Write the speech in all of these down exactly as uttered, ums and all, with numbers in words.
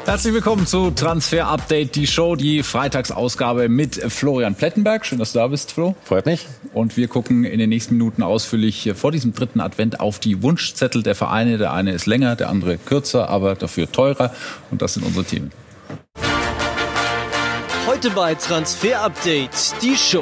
Herzlich willkommen zu Transfer Update, die Show, die Freitagsausgabe mit Florian Plettenberg. Schön, dass du da bist, Flo. Freut mich. Und wir gucken in den nächsten Minuten ausführlich vor diesem dritten Advent auf die Wunschzettel der Vereine. Der eine ist länger, der andere kürzer, aber dafür teurer. Und das sind unsere Themen. Heute bei Transfer Update, die Show.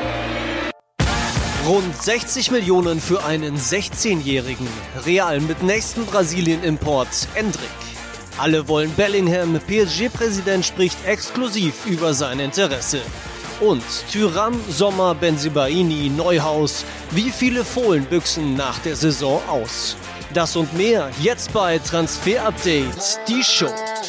Rund sechzig Millionen für einen sechzehnjährigen. Real mit nächsten Brasilien-Import Endrick. Alle wollen Bellingham, P S G-Präsident spricht exklusiv über sein Interesse. Und Thuram, Sommer, Bensebaini, Neuhaus. Wie viele Fohlen büchsen nach der Saison aus? Das und mehr jetzt bei Transfer Update, die Show.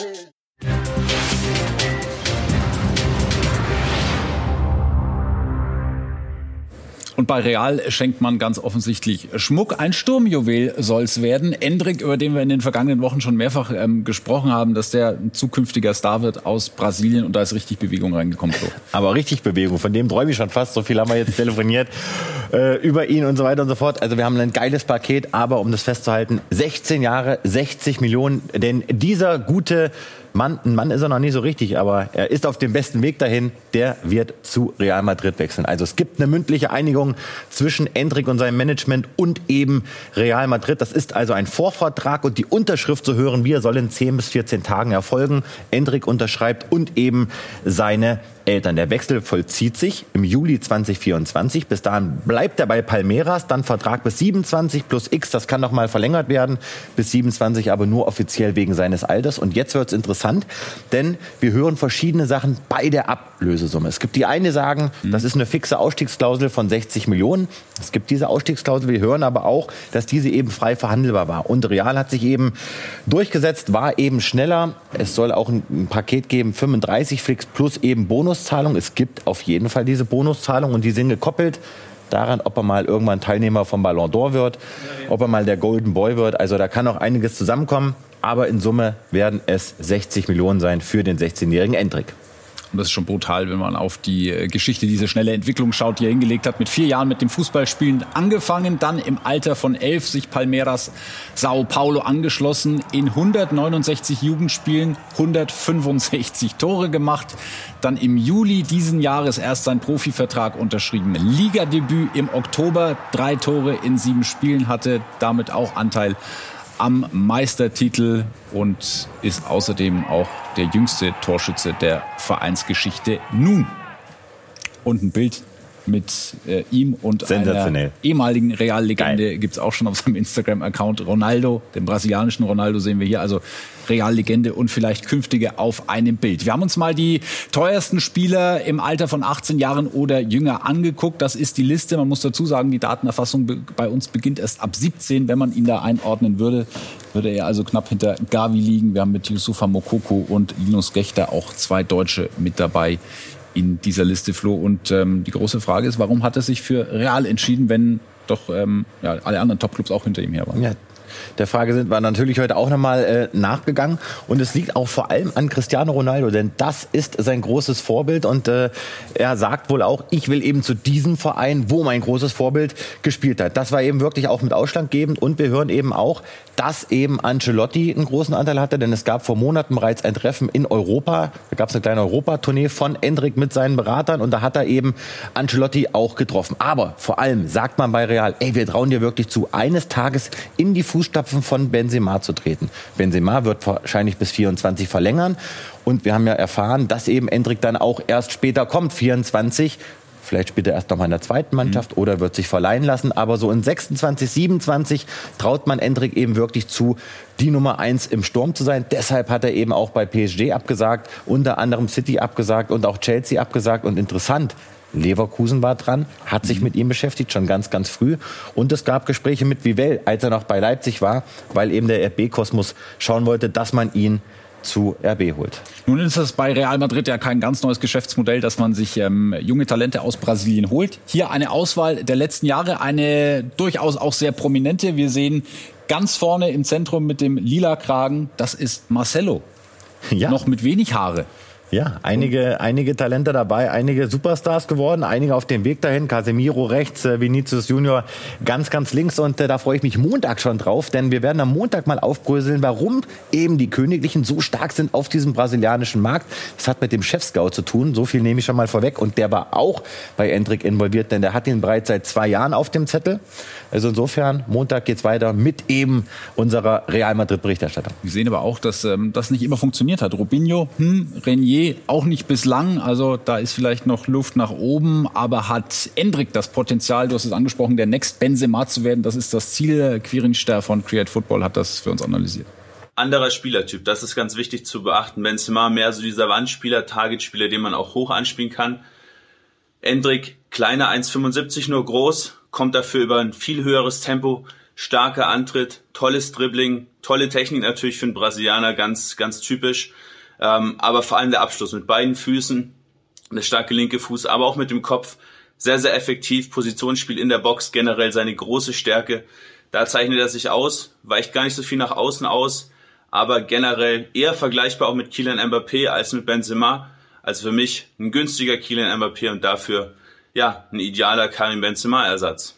Und bei Real schenkt man ganz offensichtlich Schmuck. Ein Sturmjuwel soll es werden. Endrick, über den wir in den vergangenen Wochen schon mehrfach ähm, gesprochen haben, dass der ein zukünftiger Star wird aus Brasilien. Und da ist richtig Bewegung reingekommen. So. Aber richtig Bewegung, von dem träume ich schon fast. So viel haben wir jetzt telefoniert äh, über ihn und so weiter und so fort. Also wir haben ein geiles Paket, aber um das festzuhalten, sechzehn Jahre, sechzig Millionen. Denn dieser gute Mann, ein Mann ist er noch nie so richtig, aber er ist auf dem besten Weg dahin. Der wird zu Real Madrid wechseln. Also es gibt eine mündliche Einigung zwischen Endrick und seinem Management und eben Real Madrid. Das ist also ein Vorvertrag und die Unterschrift, so hören wir, soll in zehn bis vierzehn Tagen erfolgen. Endrick unterschreibt und eben seine Eltern. Der Wechsel vollzieht sich im Juli zwanzig vierundzwanzig. Bis dahin bleibt er bei Palmeiras. Dann Vertrag bis siebenundzwanzig plus X. Das kann noch mal verlängert werden. Bis siebenundzwanzig, aber nur offiziell wegen seines Alters. Und jetzt wird es interessant, denn wir hören verschiedene Sachen bei der Ablösesumme. Es gibt die eine, sagen, mhm. das ist eine fixe Ausstiegsklausel von sechzig Millionen. Es gibt diese Ausstiegsklausel. Wir hören aber auch, dass diese eben frei verhandelbar war. Und Real hat sich eben durchgesetzt, war eben schneller. Es soll auch ein, ein Paket geben, fünfunddreißig fix plus eben Bonus. Es gibt auf jeden Fall diese Bonuszahlung und die sind gekoppelt daran, ob er mal irgendwann Teilnehmer vom Ballon d'Or wird, ob er mal der Golden Boy wird. Also da kann noch einiges zusammenkommen, aber in Summe werden es sechzig Millionen sein für den sechzehnjährigen Endrick. Und das ist schon brutal, wenn man auf die Geschichte, diese schnelle Entwicklung schaut, die er hingelegt hat. Mit vier Jahren mit dem Fußballspielen angefangen, dann im Alter von elf sich Palmeiras Sao Paulo angeschlossen, in hundertneunundsechzig Jugendspielen hundertfünfundsechzig Tore gemacht, dann im Juli diesen Jahres erst seinen Profivertrag unterschrieben. Ligadebüt im Oktober, drei Tore in sieben Spielen, hatte damit auch Anteil am Meistertitel und ist außerdem auch der jüngste Torschütze der Vereinsgeschichte nun. Und ein Bild mit äh, ihm und einer ehemaligen Real-Legende gibt es auch schon auf seinem Instagram-Account. Ronaldo, den brasilianischen Ronaldo sehen wir hier, also Real-Legende und vielleicht künftige auf einem Bild. Wir haben uns mal die teuersten Spieler im Alter von achtzehn Jahren oder jünger angeguckt. Das ist die Liste. Man muss dazu sagen, die Datenerfassung bei uns beginnt erst ab siebzehn. Wenn man ihn da einordnen würde, würde er also knapp hinter Gavi liegen. Wir haben mit Youssoufa Moukoko und Linus Gächter auch zwei Deutsche mit dabei in dieser Liste, Flo. Und ähm, die große Frage ist, warum hat er sich für Real entschieden, wenn doch ähm, ja, alle anderen Topclubs auch hinter ihm her waren? Ja. Der Frage sind wir natürlich heute auch nochmal äh, nachgegangen. Und es liegt auch vor allem an Cristiano Ronaldo, denn das ist sein großes Vorbild. Und äh, er sagt wohl auch, ich will eben zu diesem Verein, wo mein großes Vorbild gespielt hat. Das war eben wirklich auch mit ausschlaggebend. Und wir hören eben auch, dass eben Ancelotti einen großen Anteil hatte, denn es gab vor Monaten bereits ein Treffen in Europa. Da gab es eine kleine Europatournee von Endrick mit seinen Beratern und da hat er eben Ancelotti auch getroffen. Aber vor allem sagt man bei Real, ey, wir trauen dir wirklich zu, eines Tages in die Fußstapfen von Benzema zu treten. Benzema wird wahrscheinlich bis vierundzwanzig verlängern und wir haben ja erfahren, dass eben Endrick dann auch erst später kommt, vierundzwanzig. Vielleicht spielt er erst noch mal in der zweiten Mannschaft mhm. oder wird sich verleihen lassen. Aber so in sechsundzwanzig, siebenundzwanzig traut man Endrick eben wirklich zu, die Nummer eins im Sturm zu sein. Deshalb hat er eben auch bei P S G abgesagt, unter anderem City abgesagt und auch Chelsea abgesagt. Und interessant, Leverkusen war dran, hat sich mhm. mit ihm beschäftigt, schon ganz, ganz früh. Und es gab Gespräche mit Vivell, als er noch bei Leipzig war, weil eben der R B-Kosmos schauen wollte, dass man ihn zu R B holt. Nun ist es bei Real Madrid ja kein ganz neues Geschäftsmodell, dass man sich ähm, junge Talente aus Brasilien holt. Hier eine Auswahl der letzten Jahre, eine durchaus auch sehr prominente. Wir sehen ganz vorne im Zentrum mit dem lila Kragen, das ist Marcelo. Ja. Noch mit wenig Haare. Ja, einige, einige Talente dabei, einige Superstars geworden, einige auf dem Weg dahin. Casemiro rechts, äh, Vinicius Junior ganz, ganz links. Und äh, da freue ich mich Montag schon drauf, denn wir werden am Montag mal aufbröseln, warum eben die Königlichen so stark sind auf diesem brasilianischen Markt. Das hat mit dem Chefscout zu tun, so viel nehme ich schon mal vorweg. Und der war auch bei Endrick involviert, denn der hat ihn bereits seit zwei Jahren auf dem Zettel. Also insofern, Montag geht's weiter mit eben unserer Real Madrid-Berichterstattung. Wir sehen aber auch, dass ähm, das nicht immer funktioniert hat. Robinho, hm, Renier auch nicht bislang. Also da ist vielleicht noch Luft nach oben. Aber hat Endrick das Potenzial, du hast es angesprochen, der Next Benzema zu werden? Das ist das Ziel. Quirin Ster von Create Football hat das für uns analysiert. Anderer Spielertyp, das ist ganz wichtig zu beachten. Benzema mehr so dieser Wandspieler, Targetspieler, den man auch hoch anspielen kann. Endrick, kleiner, eins Komma fünfundsiebzig nur groß, kommt dafür über ein viel höheres Tempo, starker Antritt, tolles Dribbling, tolle Technik natürlich für einen Brasilianer, ganz, ganz typisch. Ähm, aber vor allem der Abschluss mit beiden Füßen, der starke linke Fuß, aber auch mit dem Kopf, sehr, sehr effektiv. Positionsspiel in der Box, generell seine große Stärke. Da zeichnet er sich aus, weicht gar nicht so viel nach außen aus, aber generell eher vergleichbar auch mit Kylian Mbappé als mit Benzema. Also für mich ein günstiger Kylian Mbappé und dafür ja ein idealer Karim Benzema-Ersatz.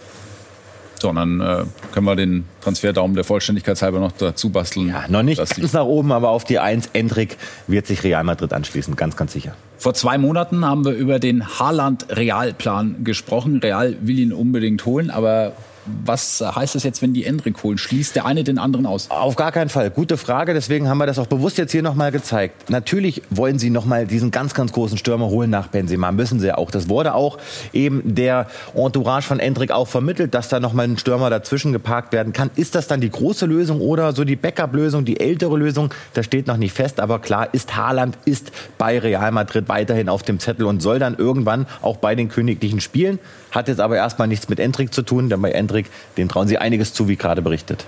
So, und dann äh, können wir den Transferdaumen der Vollständigkeit halber noch dazu basteln. Ja, noch nicht ganz nach oben, aber auf die Eins. Endrick wird sich Real Madrid anschließen, ganz, ganz sicher. Vor zwei Monaten haben wir über den Haaland-Real-Plan gesprochen. Real will ihn unbedingt holen, aber was heißt das jetzt, wenn die Endrick holen? Schließt der eine den anderen aus? Auf gar keinen Fall. Gute Frage. Deswegen haben wir das auch bewusst jetzt hier nochmal gezeigt. Natürlich wollen sie nochmal diesen ganz, ganz großen Stürmer holen nach Benzema. Müssen sie ja auch. Das wurde auch eben der Entourage von Endrick auch vermittelt, dass da nochmal ein Stürmer dazwischen geparkt werden kann. Ist das dann die große Lösung oder so die Backup-Lösung, die ältere Lösung? Das steht noch nicht fest. Aber klar ist, Haaland ist bei Real Madrid weiterhin auf dem Zettel und soll dann irgendwann auch bei den Königlichen spielen. Hat jetzt aber erstmal nichts mit Endrick zu tun, denn bei Endrick, dem trauen sie einiges zu, wie gerade berichtet.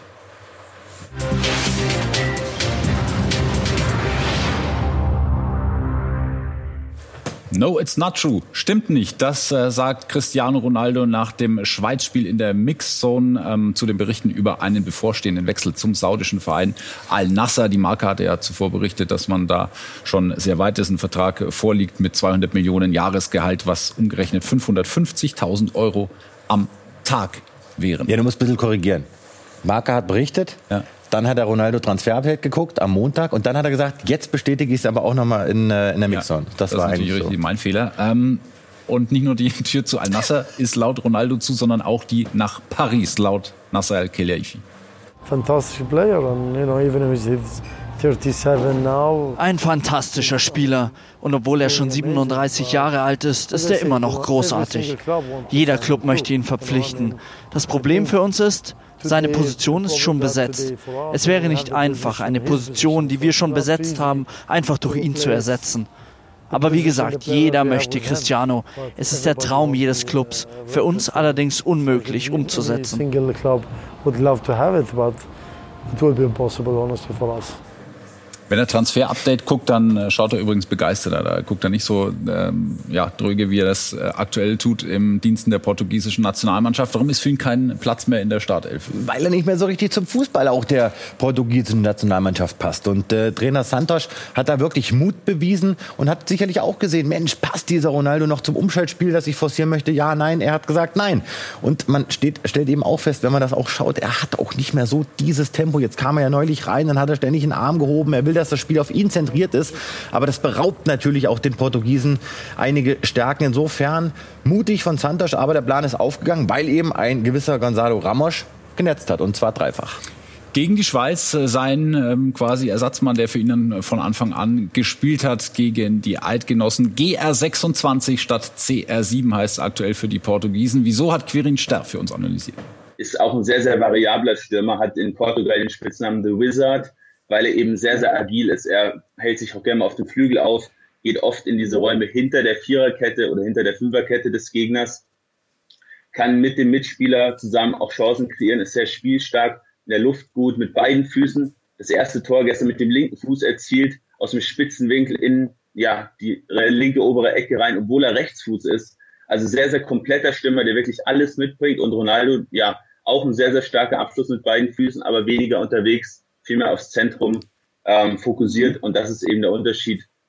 No, it's not true. Stimmt nicht. Das äh, sagt Cristiano Ronaldo nach dem Schweiz-Spiel in der Mixzone ähm, zu den Berichten über einen bevorstehenden Wechsel zum saudischen Verein Al-Nassr. Die Marke hatte ja zuvor berichtet, dass man da schon sehr weit ist. Ein Vertrag vorliegt mit zweihundert Millionen Jahresgehalt, was umgerechnet fünfhundertfünfzigtausend Euro am Tag wären. Ja, du musst ein bisschen korrigieren. Marca hat berichtet. Ja. Dann hat der Ronaldo Transferupdate geguckt am Montag und dann hat er gesagt, jetzt bestätige ich es aber auch nochmal in, in der Mixzone. Ja, das, das war ist natürlich richtig so. Mein Fehler. Ähm, und nicht nur die Tür zu Al-Nassr ist laut Ronaldo zu, sondern auch die nach Paris laut Nasser Al-Khelaifi. Fantastic player and you know even if he's thirty-seven now. Ein fantastischer Spieler. Und obwohl er schon siebenunddreißig Jahre alt ist, ist er immer noch großartig. Jeder Club möchte ihn verpflichten. Das Problem für uns ist, seine Position ist schon besetzt. Es wäre nicht einfach, eine Position, die wir schon besetzt haben, einfach durch ihn zu ersetzen. Aber wie gesagt, jeder möchte Cristiano. Es ist der Traum jedes Clubs. Für uns allerdings unmöglich umzusetzen. Wenn er Transfer-Update guckt, dann schaut er übrigens begeistert. Da guckt er nicht so ähm, ja, dröge, wie er das äh, aktuell tut im Diensten der portugiesischen Nationalmannschaft. Warum ist für ihn kein Platz mehr in der Startelf? Weil er nicht mehr so richtig zum Fußball auch der portugiesischen Nationalmannschaft passt. Und äh, Trainer Santos hat da wirklich Mut bewiesen und hat sicherlich auch gesehen, Mensch, passt dieser Ronaldo noch zum Umschaltspiel, das ich forcieren möchte? Ja, nein. Er hat gesagt, nein. Und man steht, stellt eben auch fest, wenn man das auch schaut, er hat auch nicht mehr so dieses Tempo. Jetzt kam er ja neulich rein, dann hat er ständig einen Arm gehoben. Er will dass das Spiel auf ihn zentriert ist. Aber das beraubt natürlich auch den Portugiesen einige Stärken. Insofern mutig von Santos, aber der Plan ist aufgegangen, weil eben ein gewisser Gonzalo Ramos genetzt hat, und zwar dreifach. Gegen die Schweiz sein ähm, quasi Ersatzmann, der für ihn dann von Anfang an gespielt hat, gegen die Eidgenossen. G R sechsundzwanzig statt C R sieben heißt aktuell für die Portugiesen. Wieso hat Quirin Ster für uns analysiert? Ist auch ein sehr, sehr variabler Stürmer, hat in Portugal den Spitznamen The Wizard, weil er eben sehr, sehr agil ist. Er hält sich auch gerne mal auf dem Flügel auf, geht oft in diese Räume hinter der Viererkette oder hinter der Fünferkette des Gegners, kann mit dem Mitspieler zusammen auch Chancen kreieren, ist sehr spielstark, in der Luft gut, mit beiden Füßen. Das erste Tor gestern mit dem linken Fuß erzielt, aus dem spitzen Winkel in ja, die linke obere Ecke rein, obwohl er Rechtsfuß ist. Also sehr, sehr kompletter Stürmer, der wirklich alles mitbringt. Und Ronaldo, ja, auch ein sehr, sehr starker Abschluss mit beiden Füßen, aber weniger unterwegs, viel mehr aufs Zentrum ähm, fokussiert. Und das ist eben der Unterschied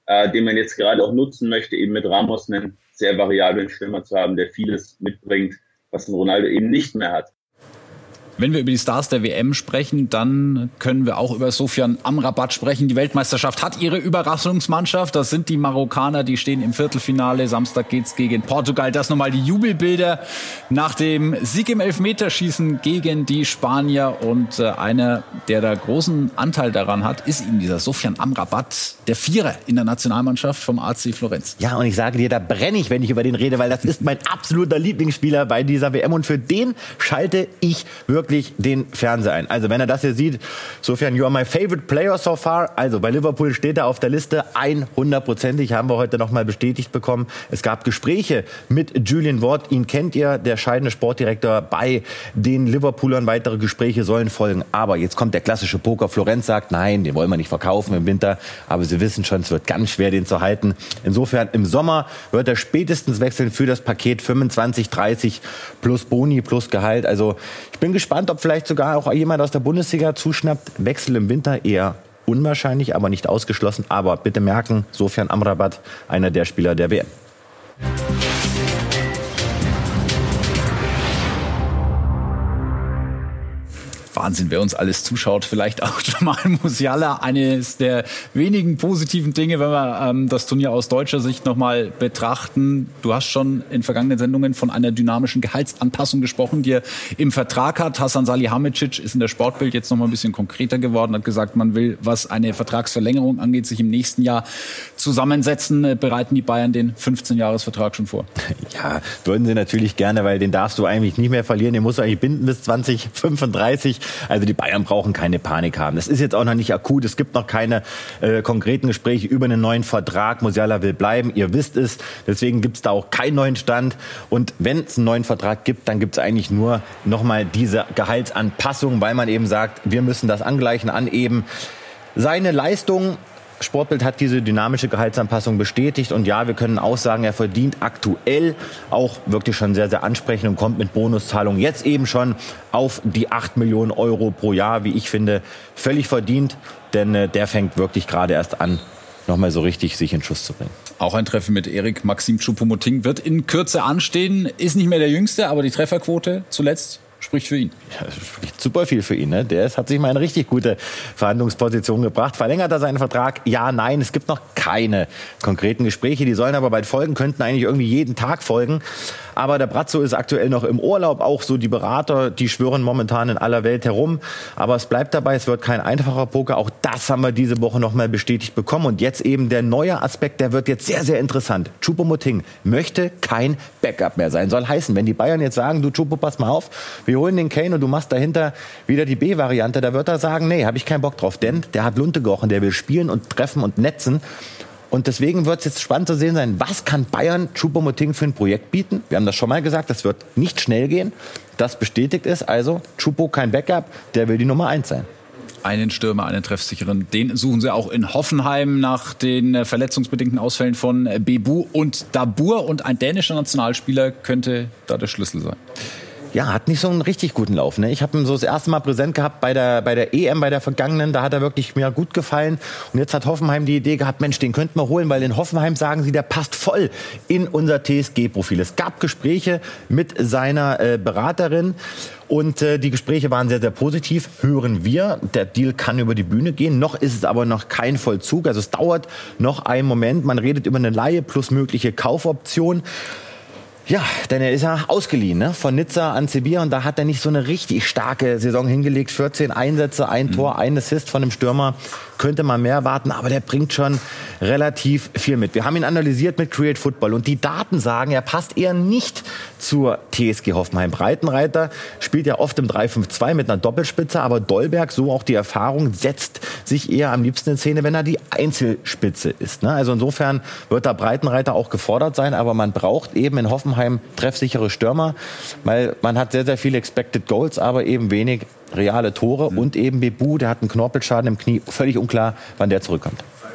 äh, den man jetzt gerade auch nutzen möchte, eben mit Ramos einen sehr variablen Stürmer zu haben, der vieles mitbringt, was ein Ronaldo eben nicht mehr hat. Wenn wir über die Stars der W M sprechen, dann können wir auch über Sofyan Amrabat sprechen. Die Weltmeisterschaft hat ihre Überraschungsmannschaft. Das sind die Marokkaner, die stehen im Viertelfinale. Samstag geht's gegen Portugal. Das nochmal die Jubelbilder nach dem Sieg im Elfmeterschießen gegen die Spanier. Und äh, einer, der da großen Anteil daran hat, ist eben dieser Sofyan Amrabat, der Vierer in der Nationalmannschaft vom A C Florenz. Ja, und ich sage dir, da brenne ich, wenn ich über den rede, weil das ist mein absoluter Lieblingsspieler bei dieser W M. Und für den schalte ich wirklich wirklich den Fernseher ein. Also wenn er das hier sieht, Sofyan, you are my favorite player so far. Also bei Liverpool steht er auf der Liste hundertprozentig, haben wir heute noch mal bestätigt bekommen. Es gab Gespräche mit Julian Ward, ihn kennt ihr, der scheidende Sportdirektor bei den Liverpoolern. Weitere Gespräche sollen folgen. Aber jetzt kommt der klassische Poker. Florenz sagt, nein, den wollen wir nicht verkaufen im Winter. Aber sie wissen schon, es wird ganz schwer, den zu halten. Insofern im Sommer wird er spätestens wechseln für das Paket fünfundzwanzig, dreißig plus Boni, plus Gehalt. Also ich bin gespannt, ob vielleicht sogar auch jemand aus der Bundesliga zuschnappt. Wechsel im Winter eher unwahrscheinlich, aber nicht ausgeschlossen. Aber bitte merken, Sofyan Amrabat, einer der Spieler der W M. Wahnsinn, wer uns alles zuschaut. Vielleicht auch Jamal Musiala, eines der wenigen positiven Dinge, wenn wir ähm, das Turnier aus deutscher Sicht nochmal betrachten. Du hast schon in vergangenen Sendungen von einer dynamischen Gehaltsanpassung gesprochen, die er im Vertrag hat. Hasan Salihamidzic ist in der Sportbild jetzt nochmal ein bisschen konkreter geworden, hat gesagt, man will, was eine Vertragsverlängerung angeht, sich im nächsten Jahr zusammensetzen. Bereiten die Bayern den fünfzehn-Jahres-Vertrag schon vor? Ja, würden sie natürlich gerne, weil den darfst du eigentlich nicht mehr verlieren. Den musst du eigentlich binden bis zwanzig fünfunddreißig. Also die Bayern brauchen keine Panik haben. Das ist jetzt auch noch nicht akut. Es gibt noch keine äh, konkreten Gespräche über einen neuen Vertrag. Musiala will bleiben. Ihr wisst es. Deswegen gibt es da auch keinen neuen Stand. Und wenn es einen neuen Vertrag gibt, dann gibt es eigentlich nur nochmal diese Gehaltsanpassung, weil man eben sagt, wir müssen das angleichen an eben seine Leistung. Sportbild hat diese dynamische Gehaltsanpassung bestätigt. Und ja, wir können auch sagen, er verdient aktuell auch wirklich schon sehr, sehr ansprechend und kommt mit Bonuszahlungen jetzt eben schon auf die acht Millionen Euro pro Jahr, wie ich finde, völlig verdient. Denn äh, der fängt wirklich gerade erst an, nochmal so richtig sich in Schuss zu bringen. Auch ein Treffen mit Erik Maxim Choupo-Moting wird in Kürze anstehen. Ist nicht mehr der Jüngste, aber die Trefferquote zuletzt spricht für ihn. Ja, das spricht super viel für ihn. Ne? Der ist, hat sich mal in eine richtig gute Verhandlungsposition gebracht. Verlängert er seinen Vertrag? Ja, nein. Es gibt noch keine konkreten Gespräche. Die sollen aber bald folgen, könnten eigentlich irgendwie jeden Tag folgen. Aber der Brazzo ist aktuell noch im Urlaub. Auch so die Berater, die schwören momentan in aller Welt herum. Aber es bleibt dabei, es wird kein einfacher Poker. Auch das haben wir diese Woche noch mal bestätigt bekommen. Und jetzt eben der neue Aspekt, der wird jetzt sehr, sehr interessant. Choupo-Moting möchte kein Backup mehr sein. Soll heißen, wenn die Bayern jetzt sagen, du Choupo, pass mal auf, wir holen den Kane und du machst dahinter wieder die B-Variante, da wird er sagen, nee, habe ich keinen Bock drauf. Denn der hat Lunte gerochen, der will spielen und treffen und netzen. Und deswegen wird es jetzt spannend zu sehen sein, was kann Bayern Choupo-Moting für ein Projekt bieten? Wir haben das schon mal gesagt, das wird nicht schnell gehen. Das bestätigt ist also, Choupo kein Backup, der will die Nummer eins sein. Einen Stürmer, einen treffsicheren, den suchen sie auch in Hoffenheim nach den verletzungsbedingten Ausfällen von Bebu und Dabur. Und ein dänischer Nationalspieler könnte da der Schlüssel sein. Ja, hat nicht so einen richtig guten Lauf. Ne? Ich habe ihn so das erste Mal präsent gehabt bei der, bei der E M, bei der vergangenen. Da hat er wirklich mir gut gefallen. Und jetzt hat Hoffenheim die Idee gehabt, Mensch, den könnten wir holen, weil in Hoffenheim sagen sie, der passt voll in unser T S G-Profil. Es gab Gespräche mit seiner äh, Beraterin. Und äh, die Gespräche waren sehr, sehr positiv, hören wir. Der Deal kann über die Bühne gehen. Noch ist es aber noch kein Vollzug. Also es dauert noch einen Moment. Man redet über eine Leihe plus mögliche Kaufoption. Ja, denn er ist ja ausgeliehen, ne? Von Nizza an Sevilla, und da hat er nicht so eine richtig starke Saison hingelegt. vierzehn Einsätze, ein Tor, ein Assist von dem Stürmer. Könnte man mehr erwarten, aber der bringt schon relativ viel mit. Wir haben ihn analysiert mit Create Football und die Daten sagen, er passt eher nicht zur T S G Hoffenheim. Breitenreiter spielt ja oft im drei fünf zwei mit einer Doppelspitze, aber Dolberg, so auch die Erfahrung, setzt sich eher am liebsten in Szene, wenn er die Einzelspitze ist, ne? Also insofern wird da Breitenreiter auch gefordert sein, aber man braucht eben in Hoffenheim treffsichere Stürmer, weil man hat sehr, sehr viele Expected Goals, aber eben wenig reale Tore. Mhm. Und eben Bebu, der hat einen Knorpelschaden im Knie, völlig unklar, wann der zurückkommt.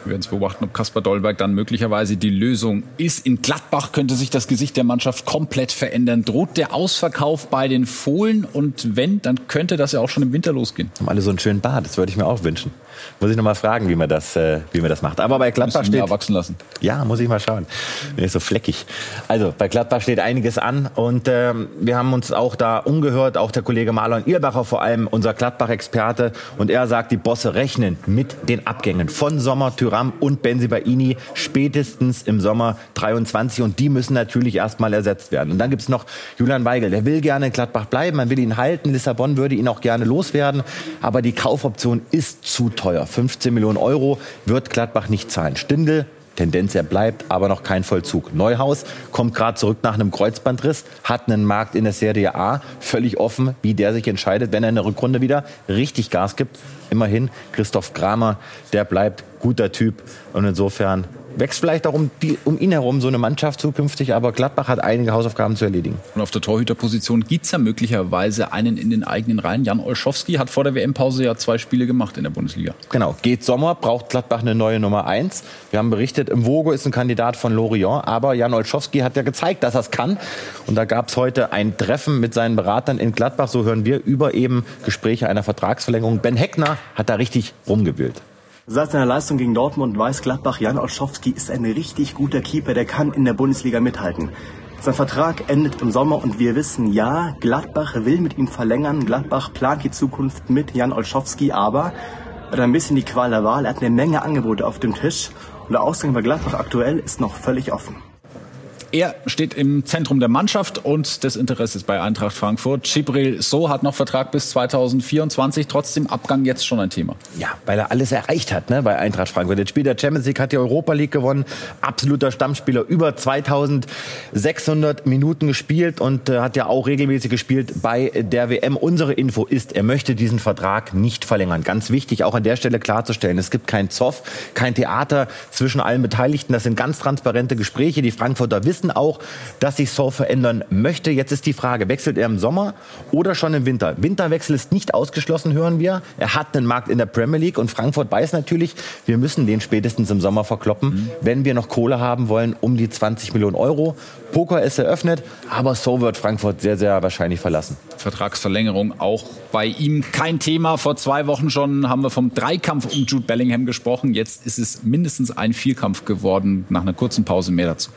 Wir werden es beobachten, ob Kasper Dolberg dann möglicherweise die Lösung ist. In Gladbach könnte sich das Gesicht der Mannschaft komplett verändern. Droht der Ausverkauf bei den Fohlen? Und wenn, dann könnte das ja auch schon im Winter losgehen. Haben alle so einen schönen Bart, das würde ich mir auch wünschen. Muss ich noch mal fragen, wie man das, äh, wie man das macht. Aber bei Gladbach steht... erwachsen lassen. Ja, muss ich mal schauen. Der ist so fleckig. Also, bei Gladbach steht einiges an. Und ähm, wir haben uns auch da umgehört, auch der Kollege Marlon Irbacher vor allem, unser Gladbach-Experte. Und er sagt, die Bosse rechnen mit den Abgängen von Sommer, Thuram und Bensebaini spätestens im Sommer dreiundzwanzig. Und die müssen natürlich erstmal ersetzt werden. Und dann gibt's noch Julian Weigl. Der will gerne in Gladbach bleiben, man will ihn halten. Lissabon würde ihn auch gerne loswerden. Aber die Kaufoption ist zu teuer. fünfzehn Millionen Euro wird Gladbach nicht zahlen. Stindl, Tendenz, er bleibt, aber noch kein Vollzug. Neuhaus kommt gerade zurück nach einem Kreuzbandriss, hat einen Markt in der Serie A, völlig offen, wie der sich entscheidet, wenn er in der Rückrunde wieder richtig Gas gibt. Immerhin, Christoph Kramer, der bleibt guter Typ und insofern wächst vielleicht auch um, die, um ihn herum so eine Mannschaft zukünftig, aber Gladbach hat einige Hausaufgaben zu erledigen. Und auf der Torhüterposition gibt es ja möglicherweise einen in den eigenen Reihen. Jan Olschowski hat vor der W M-Pause ja zwei Spiele gemacht in der Bundesliga. Genau, geht Sommer, braucht Gladbach eine neue Nummer eins. Wir haben berichtet, Mvogo ist ein Kandidat von Lorient, aber Jan Olschowski hat ja gezeigt, dass er es kann. Und da gab es heute ein Treffen mit seinen Beratern in Gladbach, so hören wir, über eben Gespräche einer Vertragsverlängerung. Ben Heckner hat da richtig rumgewühlt. Seit seiner Leistung gegen Dortmund weiß Gladbach, Jan Olschowski ist ein richtig guter Keeper, der kann in der Bundesliga mithalten. Sein Vertrag endet im Sommer und wir wissen, ja, Gladbach will mit ihm verlängern. Gladbach plant die Zukunft mit Jan Olschowski, aber er hat ein bisschen die Qual der Wahl. Er hat eine Menge Angebote auf dem Tisch und der Ausgang bei Gladbach aktuell ist noch völlig offen. Er steht im Zentrum der Mannschaft und des Interesses bei Eintracht Frankfurt. Djibril Sow hat noch Vertrag bis zweitausendvierundzwanzig, trotzdem Abgang jetzt schon ein Thema. Ja, weil er alles erreicht hat, ne, bei Eintracht Frankfurt. Jetzt spielt der Champions League, hat die Europa League gewonnen, absoluter Stammspieler, über zweitausendsechshundert Minuten gespielt und äh, hat ja auch regelmäßig gespielt bei der W M. Unsere Info ist, er möchte diesen Vertrag nicht verlängern. Ganz wichtig, auch an der Stelle klarzustellen, es gibt kein Zoff, kein Theater zwischen allen Beteiligten. Das sind ganz transparente Gespräche. Die Frankfurter wissen auch, dass sich Sow verändern möchte. Jetzt ist die Frage, wechselt er im Sommer oder schon im Winter? Winterwechsel ist nicht ausgeschlossen, hören wir. Er hat einen Markt in der Premier League und Frankfurt weiß natürlich, wir müssen den spätestens im Sommer verkloppen, mhm. wenn wir noch Kohle haben wollen, um die zwanzig Millionen Euro. Poker ist eröffnet, aber Sow wird Frankfurt sehr, sehr wahrscheinlich verlassen. Vertragsverlängerung auch bei ihm kein Thema. Vor zwei Wochen schon haben wir vom Dreikampf um Jude Bellingham gesprochen. Jetzt ist es mindestens ein Vierkampf geworden. Nach einer kurzen Pause mehr dazu.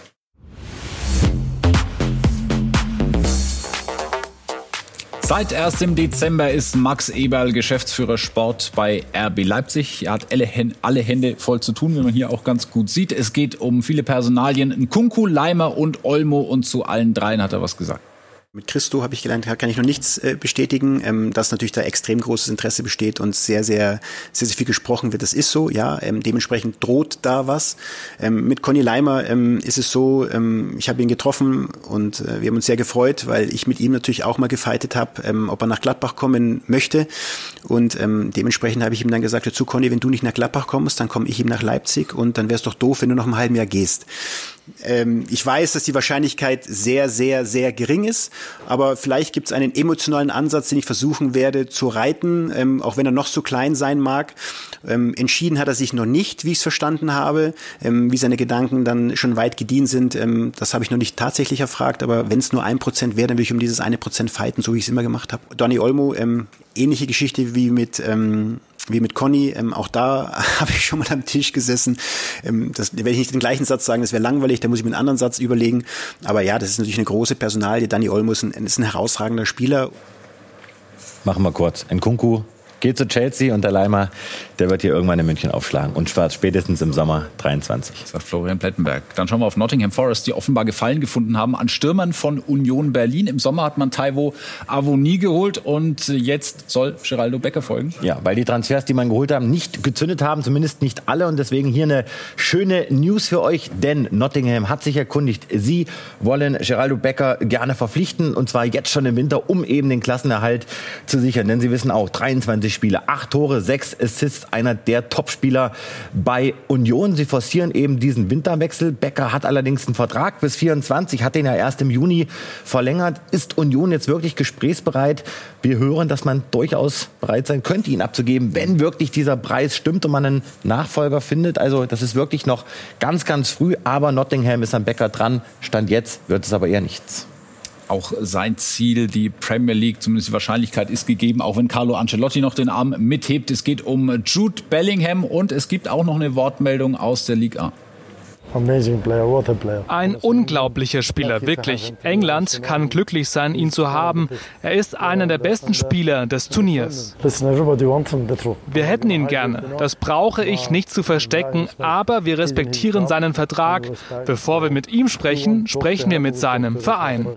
Seit erst im Dezember ist Max Eberl Geschäftsführer Sport bei R B Leipzig. Er hat alle, alle Hände voll zu tun, wie man hier auch ganz gut sieht. Es geht um viele Personalien. Nkunku, Leimer und Olmo. Und zu allen dreien hat er was gesagt. Mit Christo habe ich gelernt, kann ich noch nichts äh, bestätigen, ähm, dass natürlich da extrem großes Interesse besteht und sehr, sehr, sehr, sehr viel gesprochen wird. Das ist so, ja. Ähm, dementsprechend droht da was. Ähm, mit Conny Leimer ähm, ist es so, ähm, ich habe ihn getroffen und äh, wir haben uns sehr gefreut, weil ich mit ihm natürlich auch mal gefightet habe, ähm, ob er nach Gladbach kommen möchte. Und ähm, dementsprechend habe ich ihm dann gesagt, dazu Conny, wenn du nicht nach Gladbach kommst, dann komme ich ihm nach Leipzig und dann wäre es doch doof, wenn du noch im halben Jahr gehst. Ähm, ich weiß, dass die Wahrscheinlichkeit sehr, sehr, sehr gering ist, aber vielleicht gibt es einen emotionalen Ansatz, den ich versuchen werde zu reiten, ähm, auch wenn er noch so klein sein mag. Ähm, entschieden hat er sich noch nicht, wie ich es verstanden habe, ähm, wie seine Gedanken dann schon weit gediehen sind. Ähm, das habe ich noch nicht tatsächlich erfragt, aber wenn es nur ein Prozent wäre, dann würde ich um dieses eine Prozent fighten, so wie ich es immer gemacht habe. Dani Olmo, ähm, ähnliche Geschichte wie mit ähm, wie mit Conny, ähm, auch da habe ich schon mal am Tisch gesessen. Ähm, das werde ich nicht den gleichen Satz sagen, das wäre langweilig, da muss ich mir einen anderen Satz überlegen. Aber ja, das ist natürlich eine große Personalie. Dani Olmo ist ein, ist ein herausragender Spieler. Machen wir kurz. Nkunku geht zu Chelsea und der Leimer, der wird hier irgendwann in München aufschlagen. Und spätestens im Sommer dreiundzwanzig. Sagt Florian Plettenberg. Dann schauen wir auf Nottingham Forest, die offenbar Gefallen gefunden haben an Stürmern von Union Berlin. Im Sommer hat man Taiwo Avoni geholt und jetzt soll Geraldo Becker folgen. Ja, weil die Transfers, die man geholt haben, nicht gezündet haben, zumindest nicht alle. Und deswegen hier eine schöne News für euch, denn Nottingham hat sich erkundigt, sie wollen Geraldo Becker gerne verpflichten und zwar jetzt schon im Winter, um eben den Klassenerhalt zu sichern. Denn sie wissen auch, dreiundzwanzig Spiele, acht Tore, sechs Assists, einer der Topspieler bei Union. Sie forcieren eben diesen Winterwechsel. Becker hat allerdings einen Vertrag bis vierundzwanzig, hat den ja erst im Juni verlängert. Ist Union jetzt wirklich gesprächsbereit? Wir hören, dass man durchaus bereit sein könnte, ihn abzugeben, wenn wirklich dieser Preis stimmt und man einen Nachfolger findet. Also das ist wirklich noch ganz, ganz früh, aber Nottingham ist an Becker dran. Stand jetzt wird es aber eher nichts. Auch sein Ziel, die Premier League, zumindest die Wahrscheinlichkeit ist gegeben, auch wenn Carlo Ancelotti noch den Arm mithebt. Es geht um Jude Bellingham und es gibt auch noch eine Wortmeldung aus der Liga. Ein unglaublicher Spieler, wirklich. England kann glücklich sein, ihn zu haben. Er ist einer der besten Spieler des Turniers. Wir hätten ihn gerne. Das brauche ich nicht zu verstecken, aber wir respektieren seinen Vertrag. Bevor wir mit ihm sprechen, sprechen wir mit seinem Verein.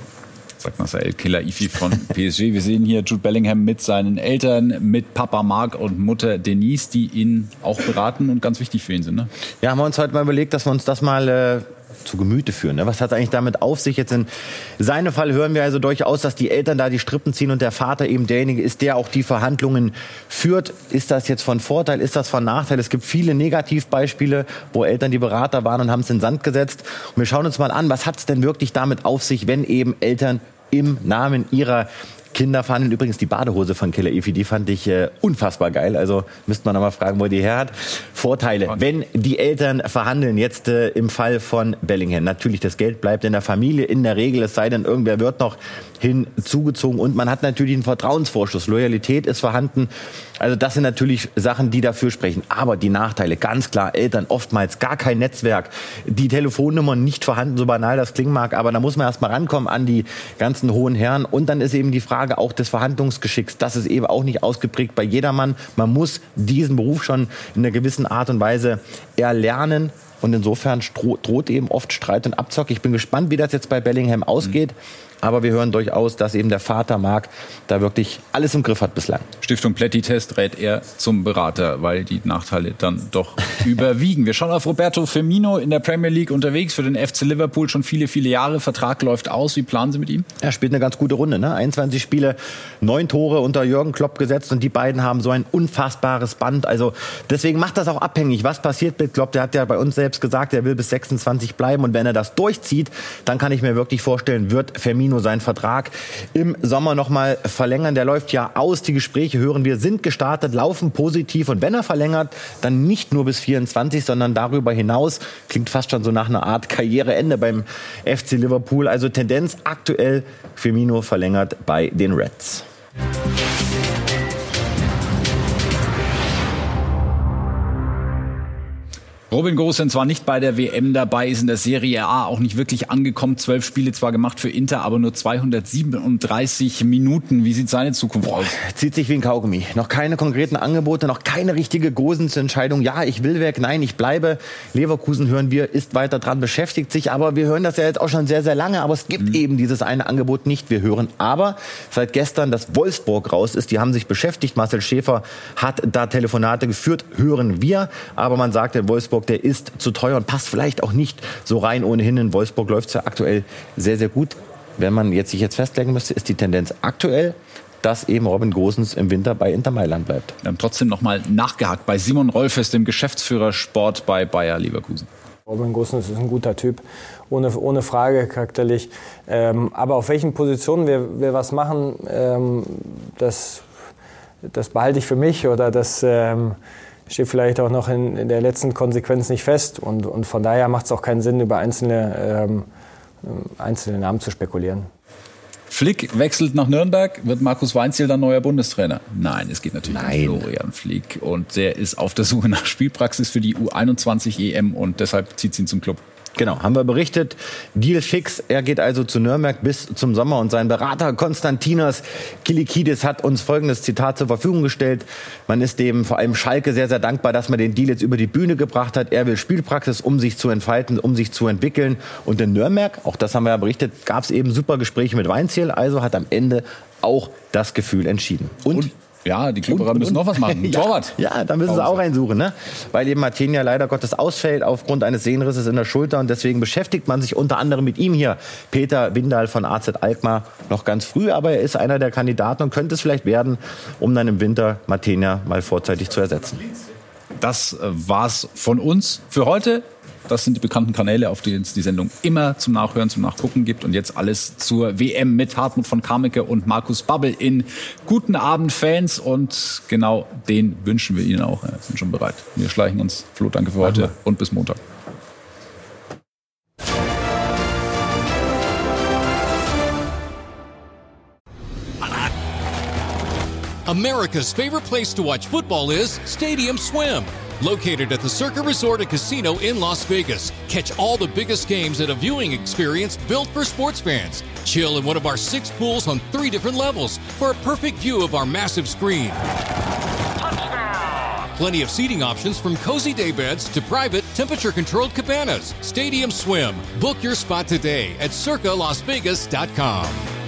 Sagt Marcel Khelaifi von P S G. Wir sehen hier Jude Bellingham mit seinen Eltern, mit Papa Marc und Mutter Denise, die ihn auch beraten und ganz wichtig für ihn sind. Ne? Ja, haben wir uns heute mal überlegt, dass wir uns das mal äh, zu Gemüte führen. Ne? Was hat es eigentlich damit auf sich? Jetzt in seinem Fall hören wir also durchaus, dass die Eltern da die Strippen ziehen und der Vater eben derjenige ist, der auch die Verhandlungen führt. Ist das jetzt von Vorteil? Ist das von Nachteil? Es gibt viele Negativbeispiele, wo Eltern die Berater waren und haben es in den Sand gesetzt. Und wir schauen uns mal an, was hat es denn wirklich damit auf sich, wenn eben Eltern im Namen ihrer Kinder verhandeln. Übrigens die Badehose von Khelaifi, die fand ich äh, unfassbar geil. Also müsste man noch mal fragen, wo die her hat. Vorteile, wenn die Eltern verhandeln, jetzt äh, im Fall von Bellingham. Natürlich, das Geld bleibt in der Familie, in der Regel, es sei denn, irgendwer wird noch hinzugezogen. Und man hat natürlich einen Vertrauensvorschuss. Loyalität ist vorhanden. Also das sind natürlich Sachen, die dafür sprechen. Aber die Nachteile, ganz klar, Eltern oftmals gar kein Netzwerk. Die Telefonnummern nicht vorhanden, so banal das klingen mag. Aber da muss man erst mal rankommen an die ganzen hohen Herren. Und dann ist eben die Frage auch des Verhandlungsgeschicks. Das ist eben auch nicht ausgeprägt bei jedermann. Man muss diesen Beruf schon in einer gewissen Art und Weise erlernen. Und insofern droht eben oft Streit und Abzock. Ich bin gespannt, wie das jetzt bei Bellingham ausgeht. Mhm. Aber wir hören durchaus, dass eben der Vater Marc da wirklich alles im Griff hat bislang. Stiftung Plätti-Test rät er zum Berater, weil die Nachteile dann doch überwiegen. Wir schauen auf Roberto Firmino in der Premier League unterwegs für den F C Liverpool. Schon viele, viele Jahre. Vertrag läuft aus. Wie planen Sie mit ihm? Er spielt eine ganz gute Runde. Ne? einundzwanzig Spiele, neun Tore unter Jürgen Klopp gesetzt. Und die beiden haben so ein unfassbares Band. Also deswegen macht das auch abhängig. Was passiert mit Klopp? Der hat ja bei uns selbst gesagt, er will bis sechsundzwanzig bleiben. Und wenn er das durchzieht, dann kann ich mir wirklich vorstellen, wird Firmino seinen Vertrag im Sommer noch mal verlängern. Der läuft ja aus. Die Gespräche hören wir, sind gestartet, laufen positiv. Und wenn er verlängert, dann nicht nur bis vierundzwanzig, sondern darüber hinaus. Klingt fast schon so nach einer Art Karriereende beim F C Liverpool. Also Tendenz aktuell, Firmino verlängert bei den Reds. Robin Gosens war nicht bei der W M dabei, ist in der Serie A auch nicht wirklich angekommen. Zwölf Spiele zwar gemacht für Inter, aber nur zweihundertsiebenunddreißig Minuten. Wie sieht seine Zukunft aus? Zieht sich wie ein Kaugummi. Noch keine konkreten Angebote, noch keine richtige Gosens-Entscheidung. Ja, ich will weg, nein, ich bleibe. Leverkusen, hören wir, ist weiter dran, beschäftigt sich. Aber wir hören das ja jetzt auch schon sehr, sehr lange. Aber es gibt mhm. eben dieses eine Angebot nicht. Wir hören aber seit gestern, dass Wolfsburg raus ist. Die haben sich beschäftigt. Marcel Schäfer hat da Telefonate geführt, hören wir. Aber man sagt, der Wolfsburg, der ist zu teuer und passt vielleicht auch nicht so rein ohnehin. In Wolfsburg läuft es ja aktuell sehr, sehr gut. Wenn man jetzt sich jetzt festlegen müsste, ist die Tendenz aktuell, dass eben Robin Gosens im Winter bei Inter Mailand bleibt. Wir haben trotzdem noch mal nachgehakt bei Simon Rolfes, dem Geschäftsführer Sport bei Bayer Leverkusen. Robin Gosens ist ein guter Typ, ohne, ohne Frage charakterlich. Ähm, aber auf welchen Positionen wir, wir was machen, ähm, das, das behalte ich für mich oder das ähm, steht vielleicht auch noch in, in der letzten Konsequenz nicht fest. Und, und von daher macht es auch keinen Sinn, über einzelne, ähm, einzelne Namen zu spekulieren. Flick wechselt nach Nürnberg. Wird Markus Weinzierl dann neuer Bundestrainer? Nein, es geht natürlich Nein. um Florian Flick. Und der ist auf der Suche nach Spielpraxis für die U einundzwanzig E M und deshalb zieht sie ihn zum Club. Genau, haben wir berichtet. Deal fix. Er geht also zu Nürnberg bis zum Sommer. Und sein Berater Konstantinos Kilikidis hat uns folgendes Zitat zur Verfügung gestellt. Man ist dem vor allem Schalke sehr, sehr dankbar, dass man den Deal jetzt über die Bühne gebracht hat. Er will Spielpraxis, um sich zu entfalten, um sich zu entwickeln. Und in Nürnberg, auch das haben wir ja berichtet, gab es eben super Gespräche mit Weinzierl. Also hat am Ende auch das Gefühl entschieden. Und, Und Ja, die Klipperer müssen noch was machen. ja, Torwart. Ja, da müssen sie auch einen suchen, ne? Weil eben Martinia leider Gottes ausfällt aufgrund eines Sehnenrisses in der Schulter. Und deswegen beschäftigt man sich unter anderem mit ihm hier. Peter Windal von A Z Alkmaar. Noch ganz früh, aber er ist einer der Kandidaten und könnte es vielleicht werden, um dann im Winter Martinia mal vorzeitig zu ersetzen. Das war's von uns für heute. Das sind die bekannten Kanäle, auf denen es die Sendung immer zum Nachhören, zum Nachgucken gibt. Und jetzt alles zur W M mit Hartmut von Kameke und Markus Babbel in Guten Abend, Fans. Und genau den wünschen wir Ihnen auch. Wir sind schon bereit. Wir schleichen uns. Flo, danke für heute und bis Montag. America's favorite place to watch football is Stadium Swim. Located at the Circa Resort and Casino in Las Vegas. Catch all the biggest games at a viewing experience built for sports fans. Chill in one of our six pools on three different levels for a perfect view of our massive screen. Touchdown! Plenty of seating options from cozy day beds to private temperature-controlled cabanas. Stadium Swim. Book your spot today at circa las vegas dot com.